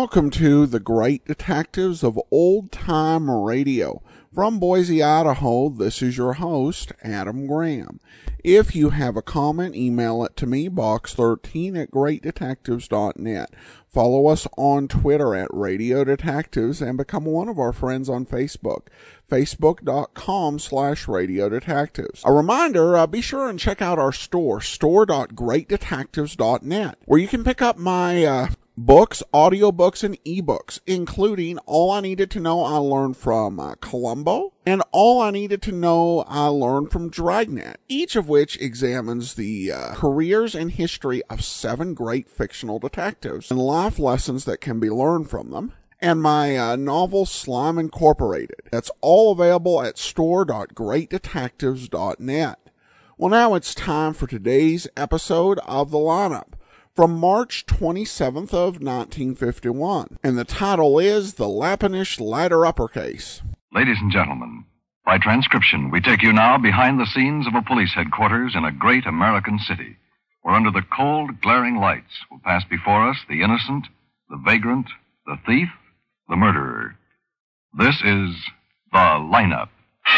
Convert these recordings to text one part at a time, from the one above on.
welcome to the Great Detectives of Old Time Radio. From Boise, Idaho, this is your host, Adam Graham. If you have a comment, email it to me, box13@greatdetectives.net. Follow us on Twitter at Radio Detectives and become one of our friends on Facebook, facebook.com/Radio Detectives. A reminder, be sure and check out our store, store.greatdetectives.net, where you can pick up my books, audiobooks, and ebooks, including All I Needed to Know I Learned from Columbo and All I Needed to Know I Learned from Dragnet, each of which examines the careers and history of 7 great fictional detectives and life lessons that can be learned from them, and my novel Slime Incorporated. That's all available at store.greatdetectives.net. Well, now it's time for today's episode of The Lineup, from March 27th of 1951, and the title is The Lappenish Ladder-Upper Case. Ladies and gentlemen, by transcription, we take you now behind the scenes of a police headquarters in a great American city, where under the cold, glaring lights will pass before us the innocent, the vagrant, the thief, the murderer. This is The Lineup.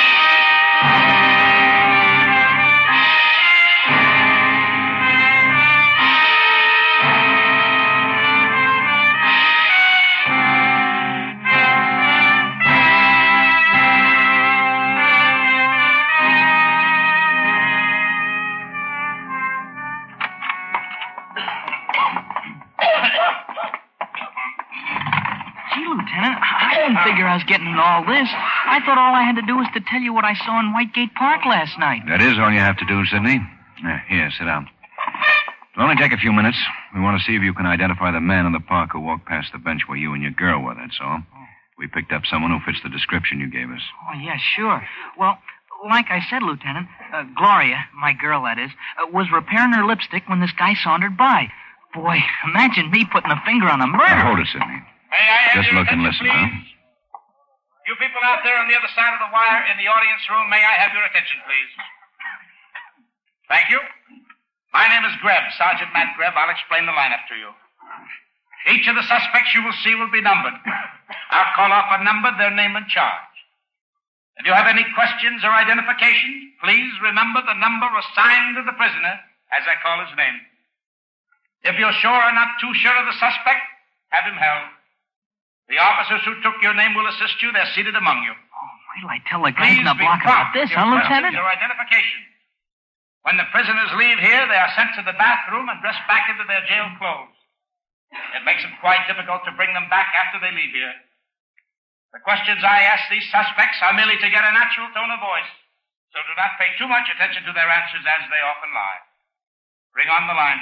I was getting into all this. I thought all I had to do was to tell you what I saw in Whitegate Park last night. That is all you have to do, Sidney. Here, sit down. It'll only take a few minutes. We want to see if you can identify the man in the park who walked past the bench where you and your girl were, that's all. We picked up someone who fits the description you gave us. Oh, yeah, sure. Well, like I said, Lieutenant, Gloria, my girl that is, was repairing her lipstick when this guy sauntered by. Boy, imagine me putting a finger on a murder. Now, hold it, Sidney. May I have Just your look and attention, listen, please? huh? You people out there on the other side of the wire in the audience room, may I have your attention, please? Thank you. My name is Greb, Sergeant Matt Greb. I'll explain the lineup to you. Each of the suspects you will see will be numbered. I'll call off a number, their name and charge. If you have any questions or identification, please remember the number assigned to the prisoner as I call his name. If you're sure or not too sure of the suspect, have him held. The officers who took your name will assist you. They're seated among you. Oh, wait till I tell the guys in the block about this, huh, Lieutenant? Your identification. When the prisoners leave here, they are sent to the bathroom and dressed back into their jail clothes. It makes it quite difficult to bring them back after they leave here. The questions I ask these suspects are merely to get a natural tone of voice, so do not pay too much attention to their answers as they often lie. Bring on the line.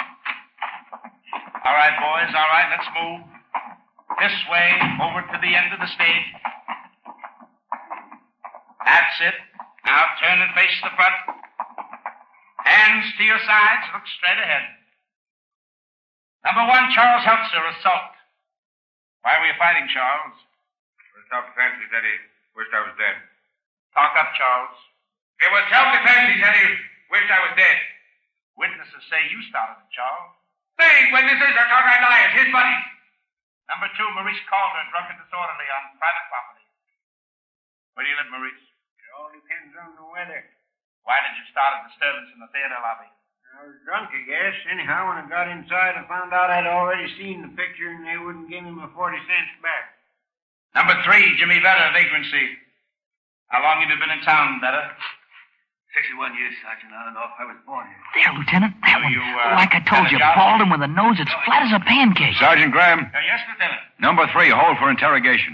All right, boys, all right, let's move. This way, over to the end of the stage. That's it. Now turn and face the front. Hands to your sides, look straight ahead. Number 1, Charles Heltzer, assault. Why were you fighting, Charles? Self-defense, he said he wished I was dead. Talk up, Charles. It was self-defense, he said he wished I was dead. Witnesses say you started it, Charles. They ain't witnesses, they're downright liars, his buddies. Number 2, Maurice Calder, drunk and disorderly on private property. Where do you live, Maurice? It all depends on the weather. Why did you start a disturbance in the theater lobby? I was drunk, I guess. Anyhow, when I got inside, I found out I'd already seen the picture and they wouldn't give me my 40 cents back. Number 3, Jimmy Vedder, vagrancy. How long have you been in town, Vedder? 61 years, Sergeant. I don't know if I was born here. There, Lieutenant, that one. You, like I told had a you, job? bald and with a nose that's flat as a pancake. Sergeant Graham, Yes, Lieutenant. number 3, hold for interrogation.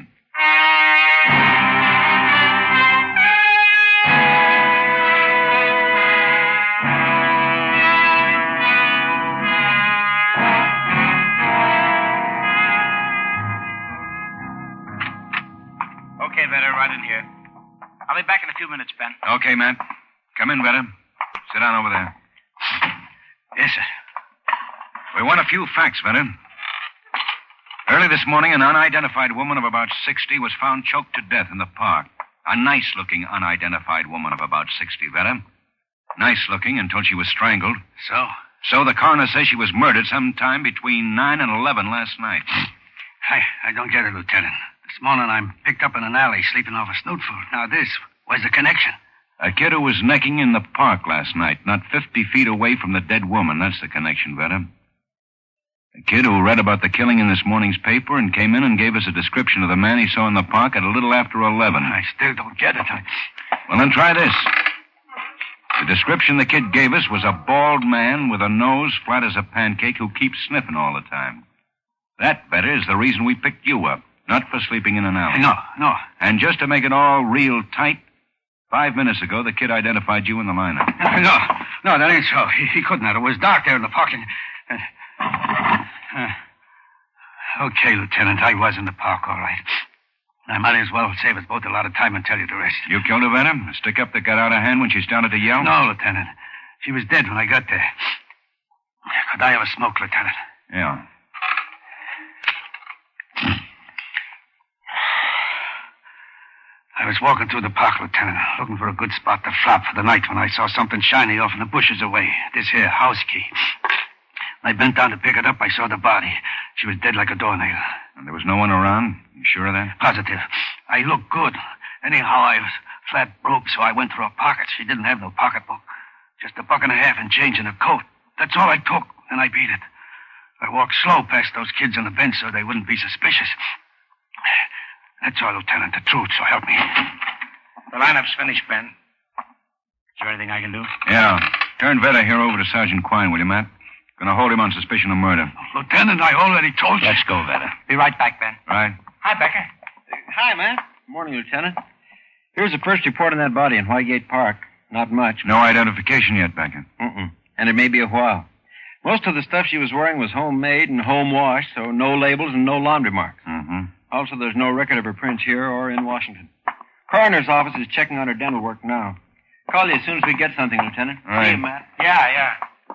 Okay, Vedder, right in here. I'll be back in a few minutes, Ben. Okay, Matt. Come in, Vedder. Sit down over there. Yes, sir. We want a few facts, Vedder. Early this morning, an unidentified woman of about 60 was found choked to death in the park. A nice-looking unidentified woman of about 60, Vedder. Nice-looking until she was strangled. So? So the coroner says she was murdered sometime between 9 and 11 last night. I don't get it, Lieutenant. This morning I'm picked up in an alley sleeping off a snoot food. Now this, where's the connection? A kid who was necking in the park last night, not 50 feet away from the dead woman. That's the connection, Vetta. A kid who read about the killing in this morning's paper and came in and gave us a description of the man he saw in the park at a little after 11. I still don't get it. Well, then try this. The description the kid gave us was a bald man with a nose flat as a pancake who keeps sniffing all the time. That, Vetta, is the reason we picked you up, not for sleeping in an alley. No. And just to make it all real tight, 5 minutes ago, the kid identified you in the lineup. No, that ain't so. He couldn't have. It was dark there in the park. Okay, Lieutenant, I was in the park, all right. I might as well save us both a lot of time and tell you the rest. You killed her, Vetta? A stick-up that got out of hand when she started to yell? No, Lieutenant. She was dead when I got there. Could I have a smoke, Lieutenant? Yeah. I was walking through the park, Lieutenant, looking for a good spot to flop for the night when I saw something shiny off in the bushes away. This here house key. When I bent down to pick it up, I saw the body. She was dead like a doornail. And there was no one around? You sure of that? Positive. I looked good. Anyhow, I was flat broke, so I went through her pockets. She didn't have no pocketbook. Just $1.50 and change in her coat. That's all I took, and I beat it. I walked slow past those kids on the bench so they wouldn't be suspicious. That's all, Lieutenant. The truth, so help me. The lineup's finished, Ben. Is there anything I can do? Yeah. Turn Vetta here over to Sergeant Quine, will you, Matt? Gonna hold him on suspicion of murder. Lieutenant, I already told you. Let's go, Vetta. Be right back, Ben. Right. Hi, Becker. Hi, man. Good morning, Lieutenant. Here's the first report on that body in Whitegate Park. Not much. No identification yet, Becker. And it may be a while. Most of the stuff she was wearing was homemade and home washed, so no labels and no laundry marks. Mm-hmm. Also, there's no record of her prints here or in Washington. Coroner's office is checking on her dental work now. Call you as soon as we get something, Lieutenant. All right. See you, Matt. Yeah.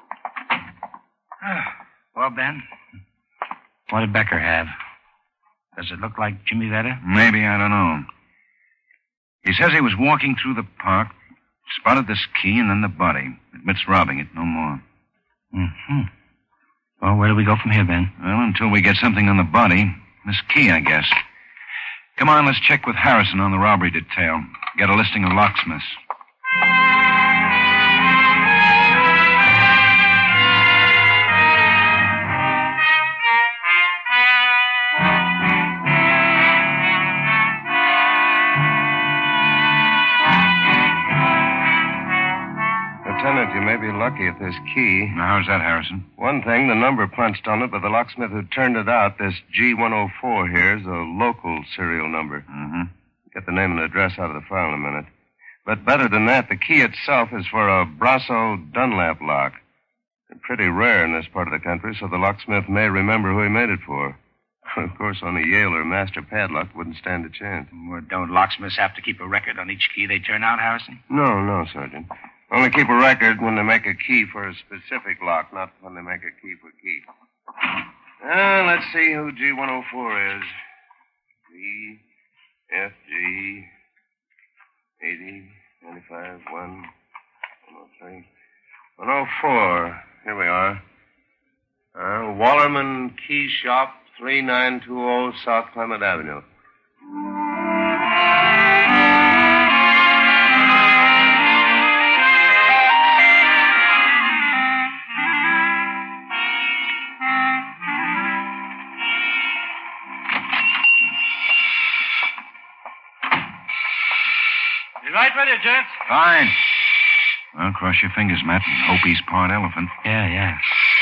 Well, Ben, what did Becker have? Does it look like Jimmy Vetta? Maybe, I don't know. He says he was walking through the park, spotted this key and then the body. Admits robbing it, no more. Mm-hmm. Well, where do we go from here, Ben? Well, until we get something on the body. This key, I guess. Come on, let's check with Harrison on the robbery detail. Get a listing of locksmiths. Lieutenant, you may be lucky at this key. Now, how's that, Harrison? One thing, the number punched on it by the locksmith who turned it out, this G104 here, is a local serial number. Mm-hmm. Get the name and address out of the file in a minute. But better than that, the key itself is for a Brasso Dunlap lock. They're pretty rare in this part of the country, so the locksmith may remember who he made it for. Of course, on a Yale or Master padlock wouldn't stand a chance. Well, don't locksmiths have to keep a record on each key they turn out, Harrison? No, Sergeant. Only keep a record when they make a key for a specific lock, not when they make a key for key. Let's see who G104 is. B, F, G, 80, 95, 1, 103, 104. Here we are. Wallerman Key Shop, 3920 South Clement Avenue. You right ready, gents? Fine. Well, cross your fingers, Matt, and hope he's part elephant. Yeah.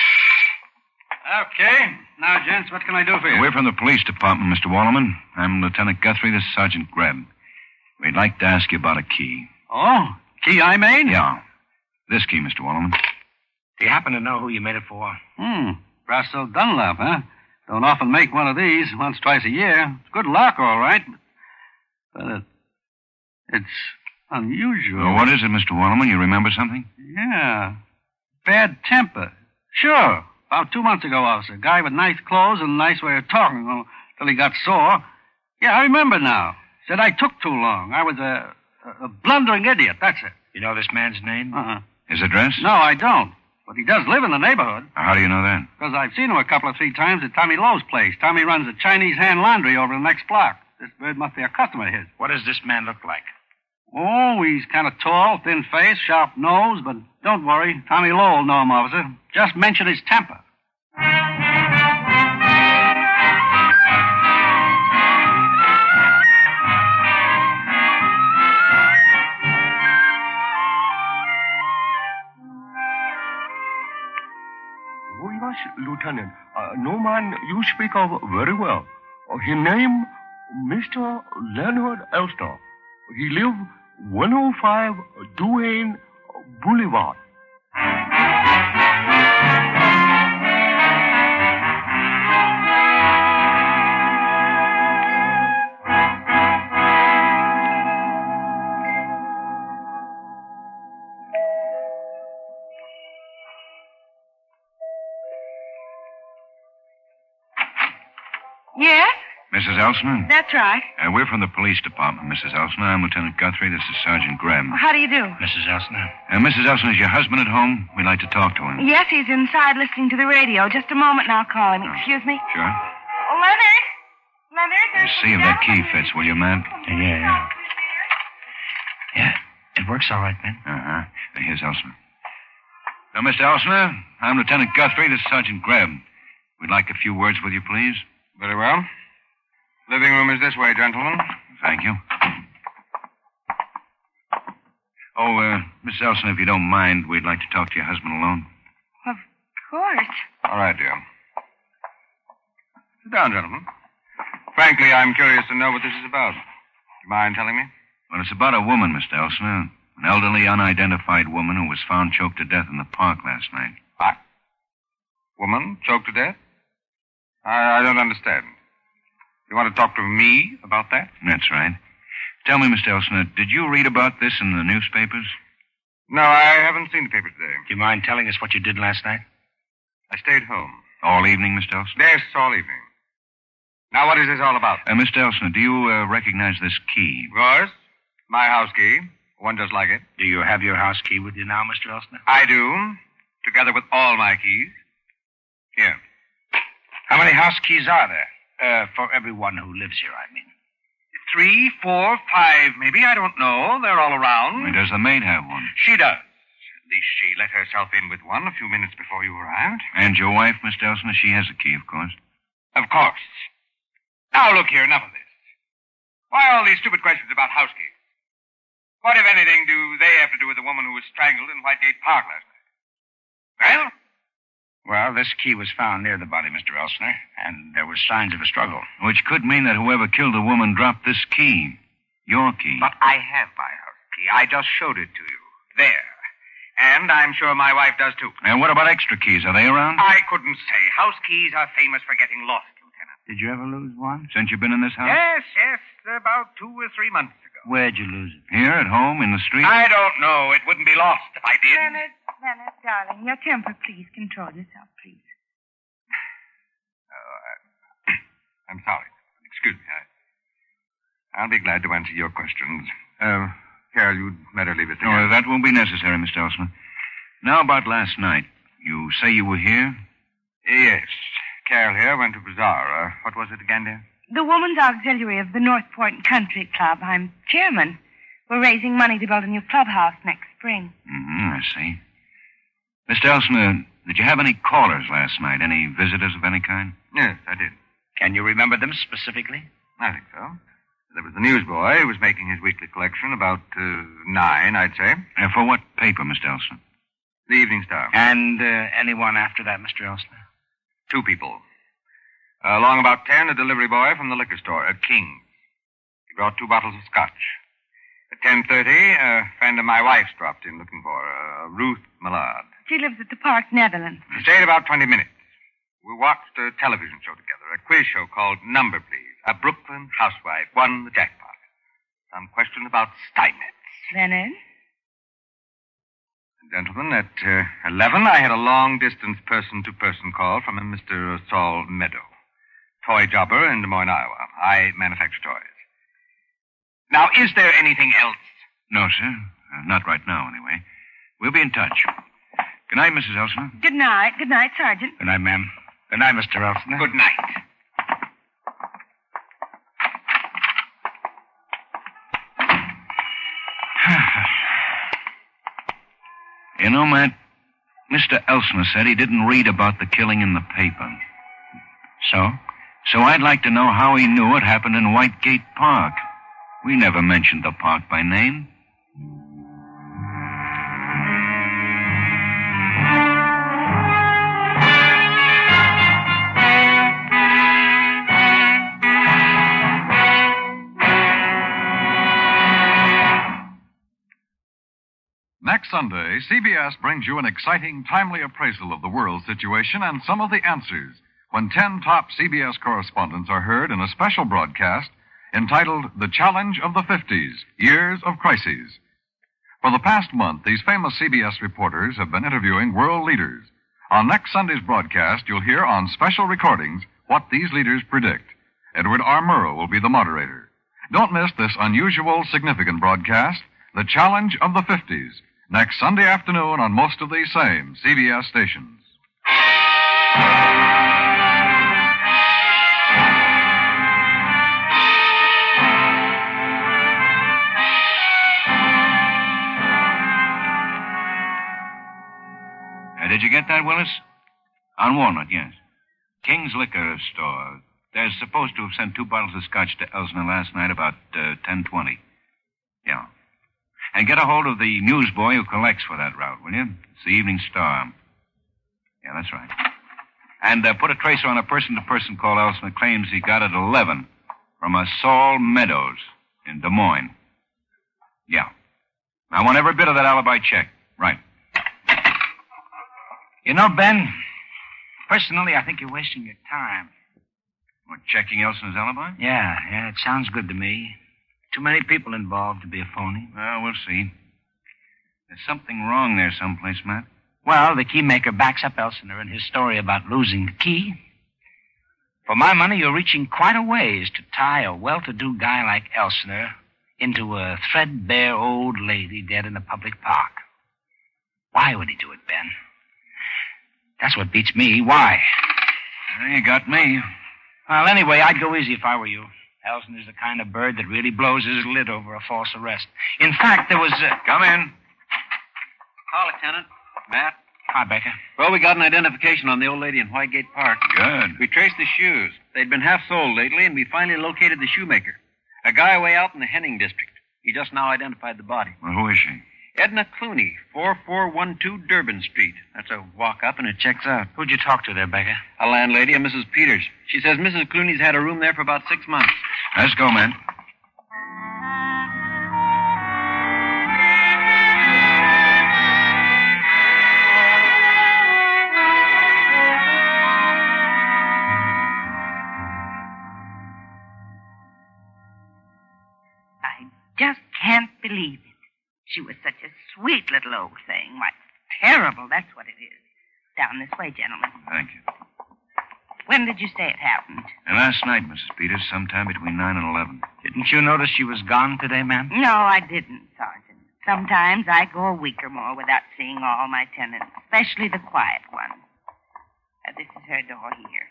Okay. Now, gents, what can I do for you? We're from the police department, Mr. Wallerman. I'm Lieutenant Guthrie. This is Sergeant Grebb. We'd like to ask you about a key. Oh, key I made? Yeah. This key, Mr. Wallerman. Do you happen to know who you made it for? Brasso Dunlap, huh? Don't often make one of these, once, twice a year. It's good luck, all right. But it's unusual. Well, what is it, Mr. Wallerman? You remember something? Yeah. Bad temper. Sure. About 2 months ago, officer. A guy with nice clothes and a nice way of talking till he got sore. Yeah, I remember now. Said I took too long. I was a blundering idiot, that's it. You know this man's name? His address? No, I don't. But he does live in the neighborhood. How do you know that? Because I've seen him a couple or three times at Tommy Lowe's place. Tommy runs a Chinese hand laundry over the next block. This bird must be a customer of his. What does this man look like? Oh, he's kind of tall, thin face, sharp nose, but don't worry. Tommy Lowe will know him, officer. Just mention his temper. Oh, yes, Lieutenant. No man you speak of very well. His name, Mr. Leonard Elster. He live 105 Duane Boulevard. Yes? Mrs. Elsner? That's right. We're from the police department, Mrs. Elsner. I'm Lieutenant Guthrie. This is Sergeant Graham. How do you do? Mrs. Elsner. Mrs. Elsner, is your husband at home? We'd like to talk to him. Yes, he's inside listening to the radio. Just a moment and I'll call him. Excuse me. Sure. Leonard? Leonard? See if that key fits, will you, man? Yeah. Yeah, it works all right, Ben. Uh-huh. Here's Elsner. Now, Mr. Elsner, I'm Lieutenant Guthrie. This is Sergeant Graham. We'd like a few words with you, please. Very well. Living room is this way, gentlemen. Thank you. Oh, Mrs. Elsner, if you don't mind, we'd like to talk to your husband alone. Of course. All right, dear. Sit down, gentlemen. Frankly, I'm curious to know what this is about. Do you mind telling me? Well, it's about a woman, Mr. Elsner. An elderly, unidentified woman who was found choked to death in the park last night. What? Woman choked to death? I don't understand. You want to talk to me about that? That's right. Tell me, Mr. Elsner, did you read about this in the newspapers? No, I haven't seen the paper today. Do you mind telling us what you did last night? I stayed home. All evening, Mr. Elsner? Yes, all evening. Now, what is this all about? Mr. Elsner, do you recognize this key? Of course. My house key. One just like it. Do you have your house key with you now, Mr. Elsner? I do, together with all my keys. Here. How many house keys are there? For everyone who lives here, I mean. 3, 4, 5, maybe. I don't know. They're all around. Why, does the maid have one? She does. At least she let herself in with one a few minutes before you arrived. And your wife, Mr. Elsner, she has a key, of course. Of course. Now, look here, enough of this. Why all these stupid questions about house keys? What, if anything, do they have to do with the woman who was strangled in Whitegate Park last night? Well, this key was found near the body, Mr. Elsner, and there were signs of a struggle. Which could mean that whoever killed the woman dropped this key. Your key. But I have my house key. I just showed it to you. There. And I'm sure my wife does, too. And what about extra keys? Are they around? I couldn't say. House keys are famous for getting lost, Lieutenant. Did you ever lose one? Since you've been in this house? Yes. About 2 or 3 months ago. Where'd you lose it? Here, at home, in the street? I don't know. It wouldn't be lost if I did. Leonard, darling, your temper, please. Control yourself, please. I'm sorry. Excuse me. I'll be glad to answer your questions. Carol, you'd better leave it there. No, that won't be necessary, Mr. Elsner. Now, about last night. You say you were here? Yes. Carol here went to bazaar. What was it again, dear? The Woman's Auxiliary of the North Point Country Club. I'm chairman. We're raising money to build a new clubhouse next spring. I see. Mr. Elsner, did you have any callers last night? Any visitors of any kind? Yes, I did. Can you remember them specifically? I think so. There was the newsboy who was making his weekly collection about 9, I'd say. For what paper, Mr. Elsner? The Evening Star. And anyone after that, Mr. Elsner? 2 people. Along about 10, a delivery boy from the liquor store at King's. He brought 2 bottles of scotch. At 10:30, a friend of my wife's dropped in looking for her, Ruth Millard. She lives at the Park, Netherlands. She stayed about 20 minutes. We watched a television show together, a quiz show called Number Please. A Brooklyn housewife won the jackpot. Some question about Steinmetz. Leonard? Gentlemen, at 11, I had a long-distance person-to-person call from a Mr. Saul Meadow, toy jobber in Des Moines, Iowa. I manufacture toys. Now, is there anything else? No, sir. Not right now, anyway. We'll be in touch. Good night, Mrs. Elstner. Good night. Good night, Sergeant. Good night, ma'am. Good night, Mr. Elstner. Good night. You know, Matt, Mr. Elstner said he didn't read about the killing in the paper. So? So I'd like to know how he knew it happened in Whitegate Park. We never mentioned the park by name. Next Sunday, CBS brings you an exciting, timely appraisal of the world situation and some of the answers when 10 top CBS correspondents are heard in a special broadcast entitled The Challenge of the 50s, Years of Crises. For the past month, these famous CBS reporters have been interviewing world leaders. On next Sunday's broadcast, you'll hear on special recordings what these leaders predict. Edward R. Murrow will be the moderator. Don't miss this unusual, significant broadcast, The Challenge of the 50s, next Sunday afternoon on most of these same CBS stations. Did you get that, Willis? On Walnut, yes. King's Liquor Store. They're supposed to have sent 2 bottles of scotch to Elsner last night about 10:20. Yeah. And get a hold of the newsboy who collects for that route, will you? It's the Evening Star. Yeah, that's right. And put a tracer on a person-to-person call Elsner claims he got at 11 from a Saul Meadows in Des Moines. Yeah. I want every bit of that alibi check. Right. You know, Ben, personally, I think you're wasting your time. What, checking Elsner's alibi? Yeah, it sounds good to me. Too many people involved to be a phony. Well, we'll see. There's something wrong there someplace, Matt. Well, the keymaker backs up Elstner in his story about losing the key. For my money, you're reaching quite a ways to tie a well-to-do guy like Elstner into a threadbare old lady dead in a public park. Why would he do it, Ben? That's what beats me. Why? Well, you got me. Well, anyway, I'd go easy if I were you. Elsner's the kind of bird that really blows his lid over a false arrest. In fact, there was... Come in. Call, Lieutenant. Matt. Hi, Becker. Well, we got an identification on the old lady in Whitegate Park. Good. We traced the shoes. They'd been half sold lately, and we finally located the shoemaker. A guy way out in the Henning district. He just now identified the body. Well, who is she? Edna Clooney, 4412 Durbin Street. That's a walk-up, and it checks out. Who'd you talk to there, Becker? A landlady, a Mrs. Peters. She says Mrs. Clooney's had a room there for about 6 months. Let's go, man. I just can't believe it. She was such a sweet little old thing. Why, terrible, that's what it is. Down this way, gentlemen. Thank you. When did you say it happened? Last night, Mrs. Peters, sometime between 9 and 11. Didn't you notice she was gone today, ma'am? No, I didn't, Sergeant. Sometimes I go a week or more without seeing all my tenants, especially the quiet ones. This is her door here.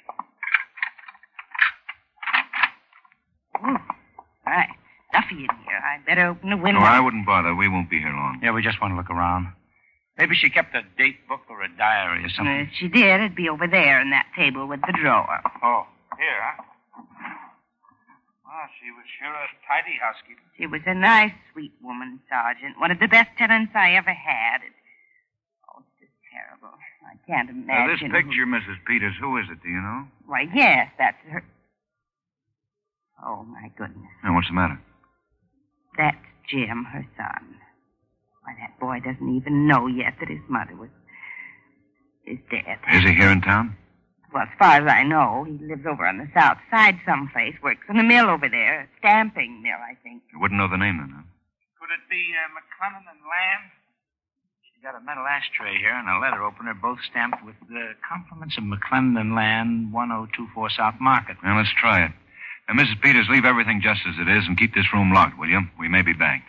Ooh, right. Stuffy in here. I'd better open the window. No, I wouldn't bother. We won't be here long. Yeah, we just want to look around. Maybe she kept a date book or a diary or something. If she did, it'd be over there in that table with the drawer. Oh, here, huh? Well, she was sure a tidy housekeeper. She was a nice, sweet woman, Sergeant. One of the best tenants I ever had. Oh, it's just terrible. I can't imagine. Now, this picture, Mrs. Peters, who is it, do you know? Why, yes, that's her. Oh, my goodness. Now, what's the matter? That's Jim, her son. Why, that boy doesn't even know yet that his mother is dead. Is he here in town? Well, as far as I know, he lives over on the south side someplace, works in a mill over there, a stamping mill, I think. You wouldn't know the name then, huh? Could it be McClellan and Lamb? She's got a metal ashtray here and a letter opener, both stamped with the compliments of McClellan and Lamb, 1024 South Market. Now, let's try it. Now, Mrs. Peters, leave everything just as it is and keep this room locked, will you? We may be back.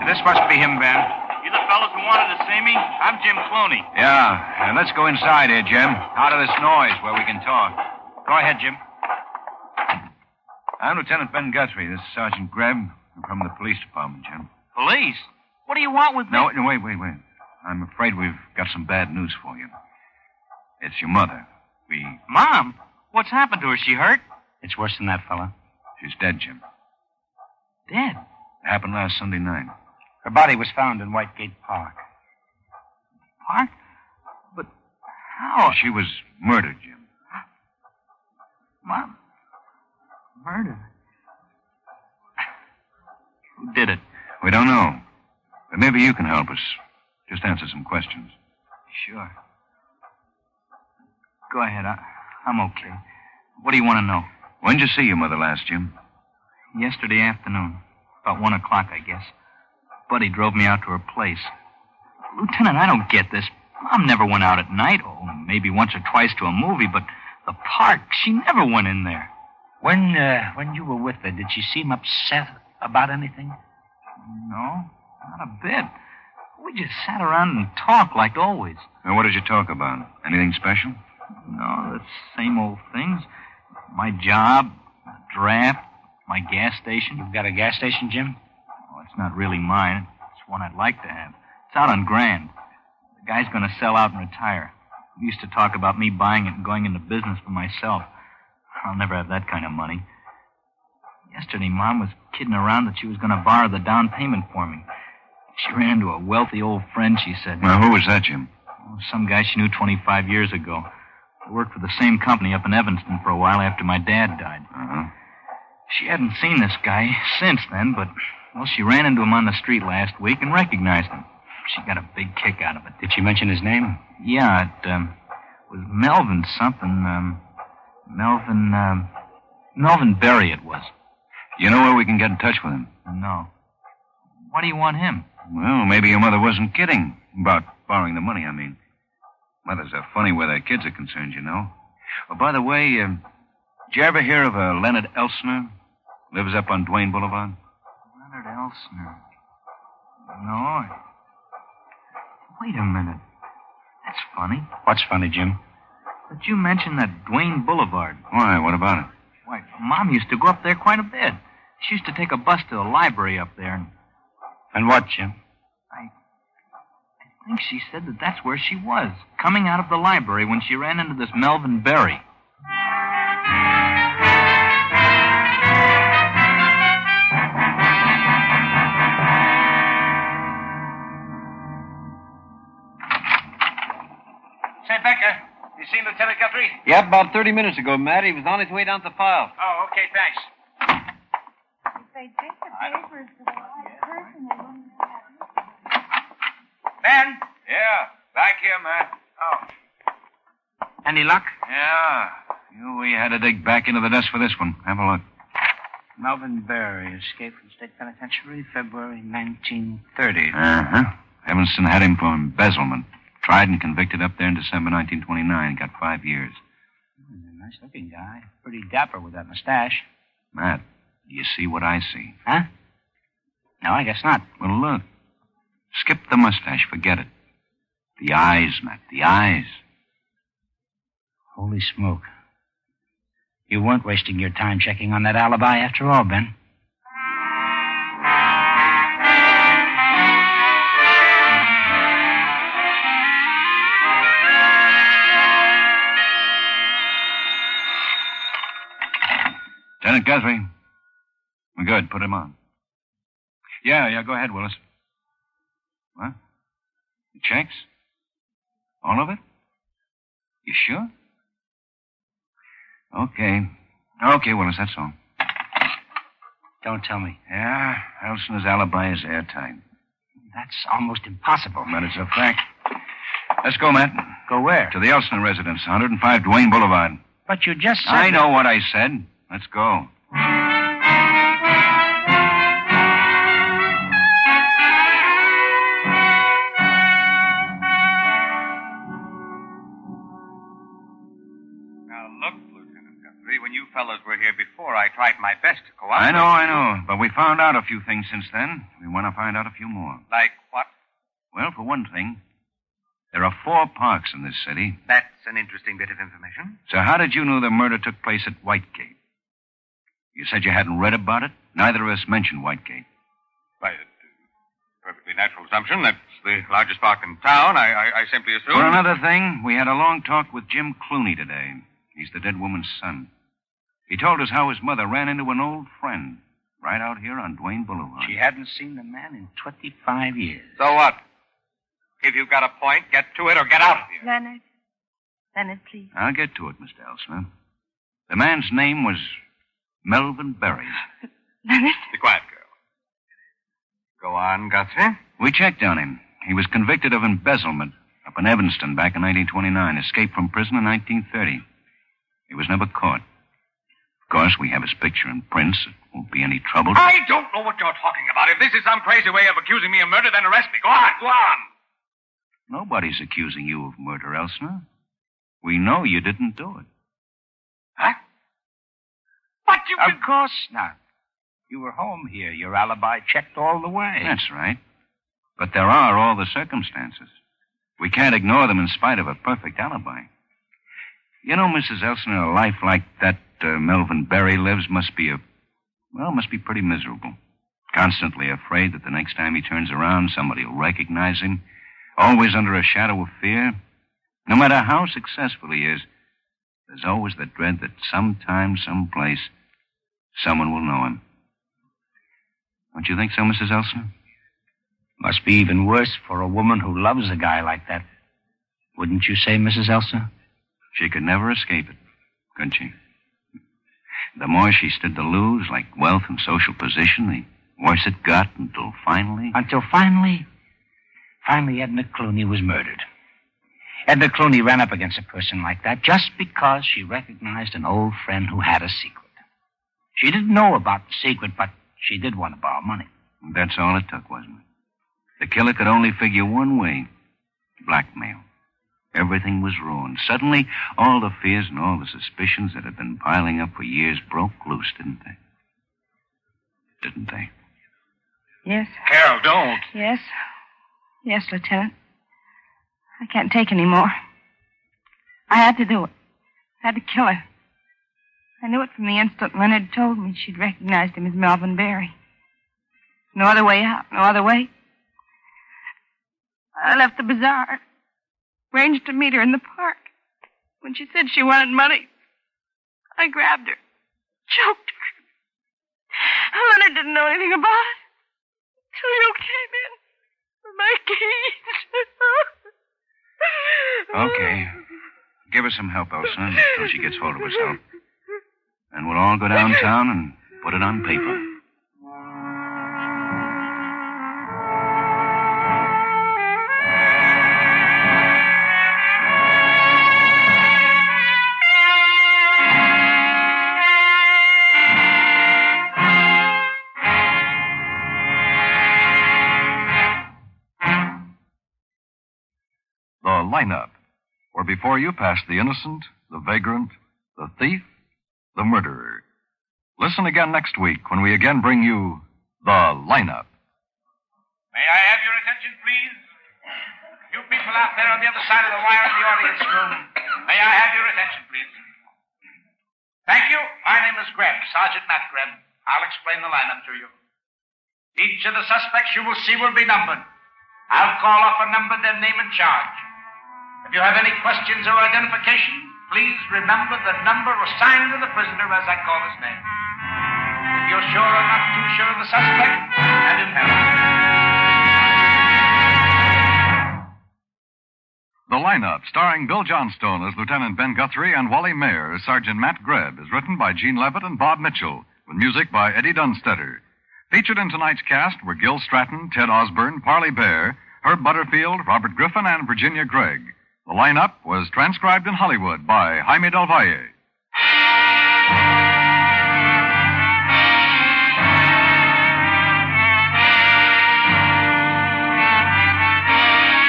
This must be him, Ben. You the fellas who wanted to see me? I'm Jim Clooney. Yeah, and let's go inside here, Jim. Out of this noise where we can talk. Go ahead, Jim. I'm Lieutenant Ben Guthrie. This is Sergeant Greb. I'm from the police department, Jim. Police? What do you want with me? No, wait. I'm afraid we've got some bad news for you. It's your mother. Mom? What's happened to her? She hurt? It's worse than that, fella. She's dead, Jim. Dead? It happened last Sunday night. Her body was found in Whitegate Park. Park? But how? She was murdered, Jim. Mom? Murdered? Who did it? We don't know. But maybe you can help us. Just answer some questions. Sure. Go ahead. I'm okay. What do you want to know? When did you see your mother last, Jim? Yesterday afternoon. About 1 o'clock, I guess. Buddy drove me out to her place. Lieutenant, I don't get this. Mom never went out at night. Oh, maybe once or twice to a movie, but the park, she never went in there. When you were with her, did she seem upset about anything? No, not a bit. We just sat around and talked like always. Now, what did you talk about? Anything special? No, the same old things. My job, draft, my gas station. You've got a gas station, Jim? Oh, it's not really mine. It's one I'd like to have. It's out on Grand. The guy's going to sell out and retire. We used to talk about me buying it and going into business for myself. I'll never have that kind of money. Yesterday, Mom was kidding around that she was going to borrow the down payment for me. She ran into a wealthy old friend, she said. Now, who was that, Jim? Oh, some guy she knew 25 years ago. I worked for the same company up in Evanston for a while after my dad died. Uh-huh. She hadn't seen this guy since then, but, well, she ran into him on the street last week and recognized him. She got a big kick out of it. Did she mention his name? Yeah, it was Melvin something. Melvin Berry it was. You know where we can get in touch with him? No. Why do you want him? Well, maybe your mother wasn't kidding about borrowing the money, I mean. Mothers are funny where their kids are concerned, you know. Oh, by the way, did you ever hear of a Leonard Elsner? Lives up on Duane Boulevard? Leonard Elsner? No. Wait a minute. That's funny. What's funny, Jim? But you mentioned that Duane Boulevard. Why? What about it? Why, Mom used to go up there quite a bit. She used to take a bus to the library up there. And what, Jim? I think she said that that's where she was, coming out of the library when she ran into this Melvin Berry. Say, Becker, you seen Lieutenant Guthrie? Yeah, about 30 minutes ago, Matt. He was on his way down to the file. Oh, okay, thanks. If they take the papers to the right person, they won't have it. Ben? Yeah, back here, Matt. Oh. Any luck? Yeah. We had to dig back into the desk for this one. Have a look. Melvin Berry escaped from state penitentiary February 1930. Uh-huh. Evanston had him for embezzlement. Tried and convicted up there in December 1929. Got 5 years. Nice-looking guy. Pretty dapper with that mustache. Matt, do you see what I see? Huh? No, I guess not. Well, look. Skip the mustache. Forget it. The eyes, Matt. The eyes. Holy smoke. You weren't wasting your time checking on that alibi after all, Ben. Lieutenant Guthrie. We're good. Put him on. Yeah, go ahead, Willis. What? The checks? All of it? You sure? Okay, Willis, that's all. Don't tell me. Yeah, Elsner's alibi is airtight. That's almost impossible. But it's a fact. Let's go, Matt. Go where? To the Elsner residence, 105 Duane Boulevard. But you just said... I know what I said. Let's go. When you fellows were here before, I I tried my best to cooperate. I know. But we found out a few things since then. We want to find out a few more. Like what? Well, for one thing, there are 4 parks in this city. That's an interesting bit of information. So how did you know the murder took place at Whitegate? You said you hadn't read about it? Neither of us mentioned Whitegate. Why, it's a perfectly natural assumption. That's the largest park in town. I simply assumed... For another thing, we had a long talk with Jim Clooney today. He's the dead woman's son. He told us how his mother ran into an old friend right out here on Duane Boulevard. She hadn't seen the man in 25 years. So what? If you've got a point, get to it or get out of here. Leonard. Leonard, please. I'll get to it, Mr. Elsner. The man's name was Melvin Berry. Leonard? Be quiet, girl. Go on, Guthrie. We checked on him. He was convicted of embezzlement up in Evanston back in 1929, escaped from prison in 1930. He was never caught. Of course, we have his picture in prints. It won't be any trouble. I don't know what you're talking about. If this is some crazy way of accusing me of murder, then arrest me. Go on. Nobody's accusing you of murder, Elsner. We know you didn't do it. Huh? But you... Of course not. You were home here. Your alibi checked all the way. That's right. But there are all the circumstances. We can't ignore them in spite of a perfect alibi. You know, Mrs. Elsner, a life like that Melvin Berry lives must be pretty miserable. Constantly afraid that the next time he turns around, somebody will recognize him. Always under a shadow of fear. No matter how successful he is, there's always the dread that sometime, someplace, someone will know him. Don't you think so, Mrs. Elsner? Must be even worse for a woman who loves a guy like that. Wouldn't you say, Mrs. Elsner? She could never escape it, could she? The more she stood to lose, like wealth and social position, the worse it got until finally... Finally, Edna Clooney was murdered. Edna Clooney ran up against a person like that just because she recognized an old friend who had a secret. She didn't know about the secret, but she did want to borrow money. That's all it took, wasn't it? The killer could only figure one way. Blackmail. Everything was ruined. Suddenly, all the fears and all the suspicions that had been piling up for years broke loose, didn't they? Didn't they? Yes. Carol, don't. Yes. Yes, Lieutenant. I can't take any more. I had to do it. I had to kill her. I knew it from the instant Leonard told me she'd recognized him as Melvin Berry. No other way out, no other way. I left the bazaar. Arranged to meet her in the park. When she said she wanted money, I grabbed her, choked her. Leonard didn't know anything about it until you came in with my keys. Okay. Give her some help, Elsa, until she gets hold of herself. And we'll all go downtown and put it on paper. Lineup, where before you pass the innocent, the vagrant, the thief, the murderer. Listen again next week when we again bring you The Lineup. May I have your attention, please? You people out there on the other side of the wire in the audience room, may I have your attention, please? Thank you. My name is Greb, Sergeant Matt Greb. I'll explain the lineup to you. Each of the suspects you will see will be numbered. I'll call off a number, their name and charge. If you have any questions or identification, please remember the number assigned to the prisoner as I call his name. If you're sure or not too sure of the suspect, hand him help. The Lineup, starring Bill Johnstone as Lieutenant Ben Guthrie and Wally Mayer as Sergeant Matt Greb, is written by Gene Levitt and Bob Mitchell, with music by Eddie Dunstetter. Featured in tonight's cast were Gil Stratton, Ted Osborne, Parley Bear, Herb Butterfield, Robert Griffin, and Virginia Gregg. The Lineup was transcribed in Hollywood by Jaime Del Valle.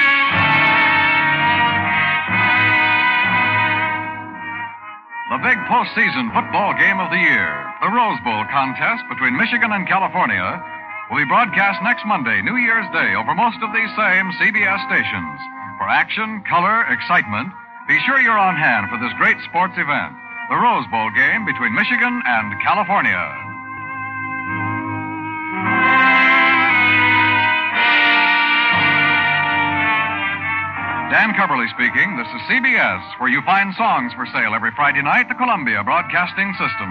The Big Pony postseason football game of the year, the Rose Bowl contest between Michigan and California, will be broadcast next Monday, New Year's Day, over most of these same CBS stations. For action, color, excitement, be sure you're on hand for this great sports event, the Rose Bowl game between Michigan and California. Dan Coverly speaking. This is CBS, where you find songs for sale every Friday night, the Columbia Broadcasting System.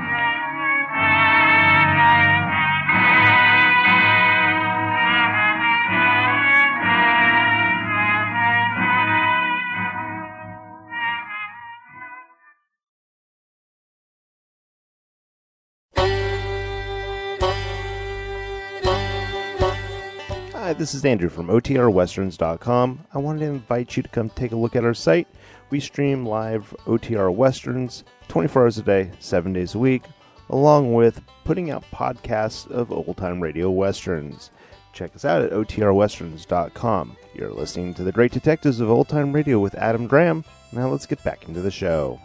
Hi, this is Andrew from OTRWesterns.com. I wanted to invite you to come take a look at our site. We stream live OTR Westerns 24 hours a day, 7 days a week, along with putting out podcasts of old-time radio westerns. Check us out at OTRWesterns.com. You're listening to The Great Detectives of Old Time Radio with Adam Graham. Now let's get back into the show.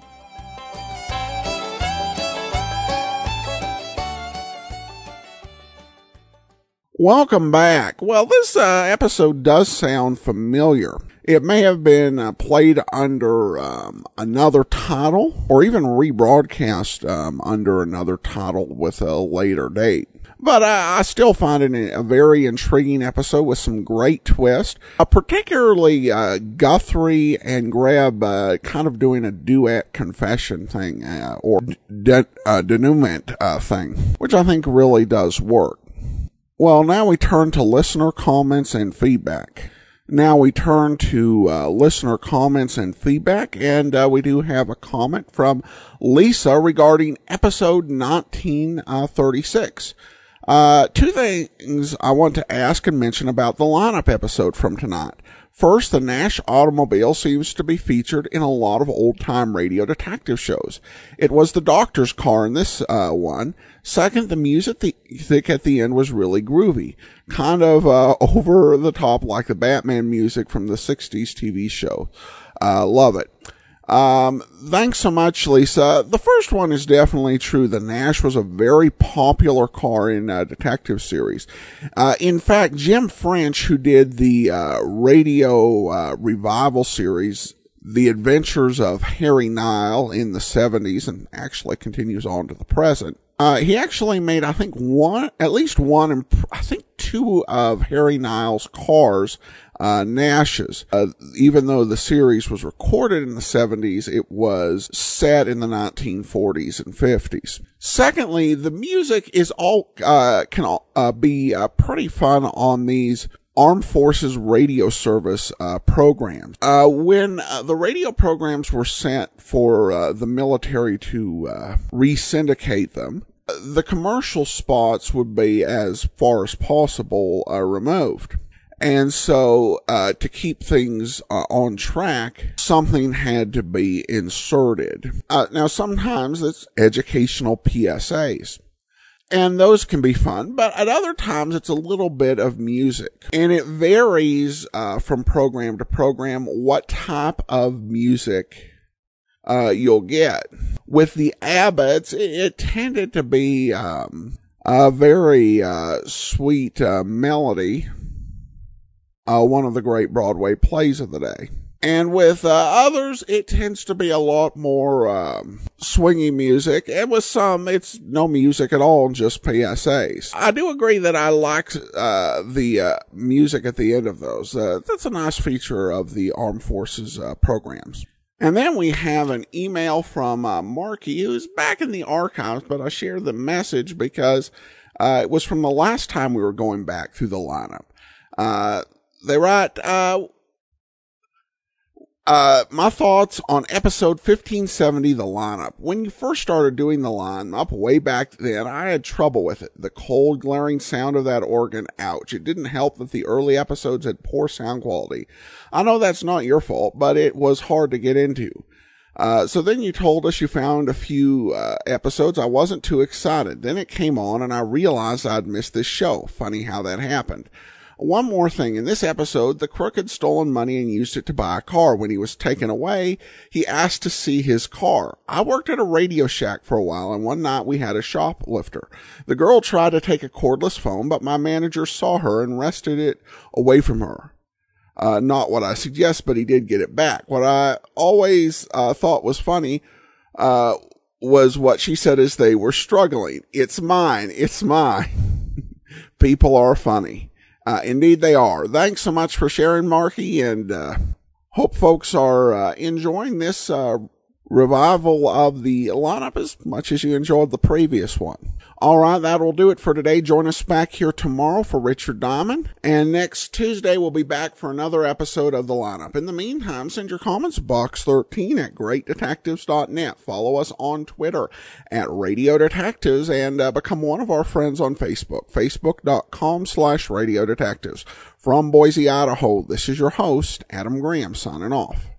Welcome back. Well, this episode does sound familiar. It may have been played under another title or even rebroadcast under another title with a later date. But I still find it a very intriguing episode with some great twists, particularly Guthrie and Greb kind of doing a duet confession thing or denouement thing, which I think really does work. Well, now we turn to listener comments and feedback. And we do have a comment from Lisa regarding episode 1936. Two things I want to ask and mention about the lineup episode from tonight. First, the Nash automobile seems to be featured in a lot of old-time radio detective shows. It was the doctor's car in this one. Second, the music at the end was really groovy. Kind of over the top like the Batman music from the 60s TV show. Love it. Thanks so much, Lisa. The first one is definitely true. The Nash was a very popular car in detective series. In fact, Jim French, who did the radio revival series, The Adventures of Harry Nile in the 70s, and actually continues on to the present, he actually made, I think, two of Harry Nile's cars Nash's. Even though the series was recorded in the 70s, it was set in the 1940s and 50s. Secondly, the music is can be pretty fun on these Armed Forces Radio Service programs. When the radio programs were sent for the military to re-syndicate them, the commercial spots would be, as far as possible, removed. And so, to keep things on track, something had to be inserted. Now, sometimes it's educational PSAs. And those can be fun, but at other times it's a little bit of music. And it varies from program to program what type of music you'll get. With the Abbotts, it tended to be a very sweet melody. One of the great Broadway plays of the day. And with others, it tends to be a lot more swingy music. And with some, it's no music at all, just PSAs. I do agree that I like the music at the end of those. That's a nice feature of the Armed Forces programs. And then we have an email from Marky, who's back in the archives, but I shared the message because it was from the last time we were going back through the lineup. They write, my thoughts on episode 1570, the lineup. When you first started doing the lineup way back then, I had trouble with it. The cold, glaring sound of that organ, ouch. It didn't help that the early episodes had poor sound quality. I know that's not your fault, but it was hard to get into. So then you told us you found a few episodes. I wasn't too excited. Then it came on and I realized I'd missed this show. Funny how that happened. One more thing. In this episode, the crook had stolen money and used it to buy a car. When he was taken away, he asked to see his car. I worked at a Radio Shack for a while, and one night we had a shoplifter. The girl tried to take a cordless phone, but my manager saw her and wrested it away from her. Not what I suggest, but he did get it back. What I always thought was funny was what she said as they were struggling. It's mine. It's mine. People are funny. Indeed they are. Thanks so much for sharing, Marky, and hope folks are enjoying this revival of the lineup as much as you enjoyed the previous one. All right, that'll do it for today. Join us back here tomorrow for Richard Diamond. And next Tuesday, we'll be back for another episode of The Lineup. In the meantime, send your comments box13 at greatdetectives.net. Follow us on Twitter at Radio Detectives and become one of our friends on Facebook, facebook.com/Radio Detectives. From Boise, Idaho, this is your host, Adam Graham, signing off.